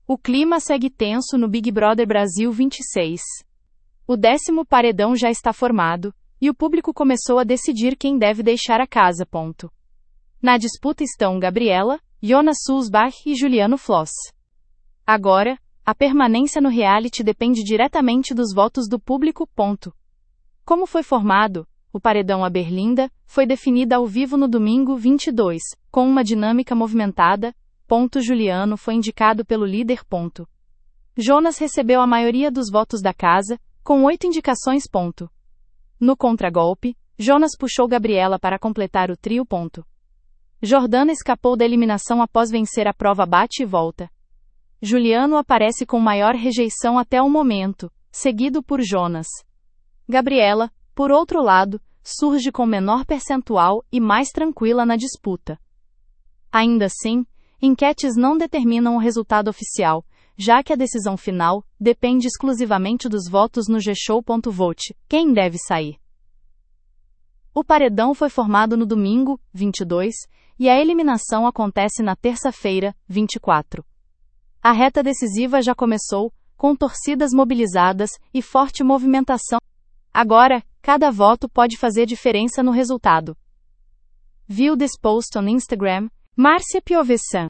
O clima segue tenso no Big Brother Brasil 26. O 10º paredão já está formado, e o público começou a decidir quem deve deixar a casa. Na disputa estão Gabriela, Jonas Sulzbach e Juliano Floss. Agora, a permanência no reality depende diretamente dos votos do público. Como foi formado, o paredão A Berlinda foi definida ao vivo no domingo 22, com uma dinâmica movimentada. Juliano foi indicado pelo líder. Jonas recebeu a maioria dos votos da casa, com 8 indicações. No contragolpe, Jonas puxou Gabriela para completar o trio. Jordana escapou da eliminação após vencer a prova bate e volta. Juliano aparece com maior rejeição até o momento, seguido por Jonas. Gabriela, por outro lado, surge com menor percentual e mais tranquila na disputa. Ainda assim, enquetes não determinam o resultado oficial, já que a decisão final depende exclusivamente dos votos no G-Show.vote. Quem deve sair? O paredão foi formado no domingo, 22, e a eliminação acontece na terça-feira, 24. A reta decisiva já começou, com torcidas mobilizadas e forte movimentação. Agora, cada voto pode fazer diferença no resultado. View this post on Instagram, Márcia Piovesan.